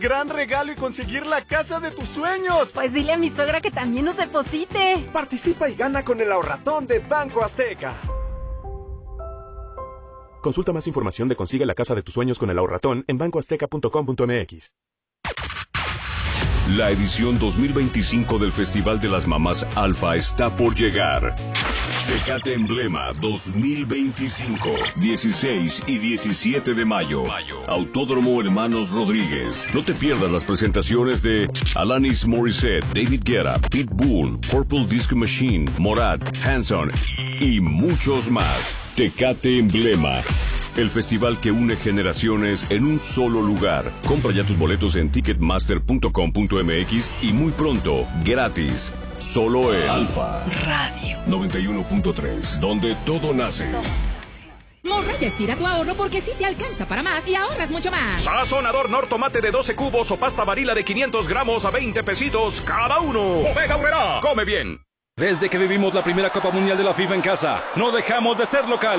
Gran regalo y conseguir la casa de tus sueños. Pues dile a mi suegra que también nos deposite. Participa y gana con el ahorratón de Banco Azteca. Consulta más información de Consigue la casa de tus sueños con el ahorratón en bancoazteca.com.mx. La edición 2025 del Festival de las Mamás Alfa está por llegar. Tecate Emblema 2025, 16 y 17 de mayo. Autódromo Hermanos Rodríguez. No te pierdas las presentaciones de Alanis Morissette, David Guetta, Pitbull, Purple Disco Machine, Morat, Hanson y muchos más. Tecate Emblema. El festival que une generaciones en un solo lugar. Compra ya tus boletos en ticketmaster.com.mx y muy pronto, gratis. Solo en Alfa Radio 91.3, donde todo nace. Morraya estira tu ahorro porque sí te alcanza para más y ahorras mucho más. Sazonador Nor Tomate de 12 cubos o pasta Barilla de 500 gramos a 20 pesitos cada uno. Bodega Aurrerá, come bien. Desde que vivimos la primera Copa Mundial de la FIFA en casa, no dejamos de ser local.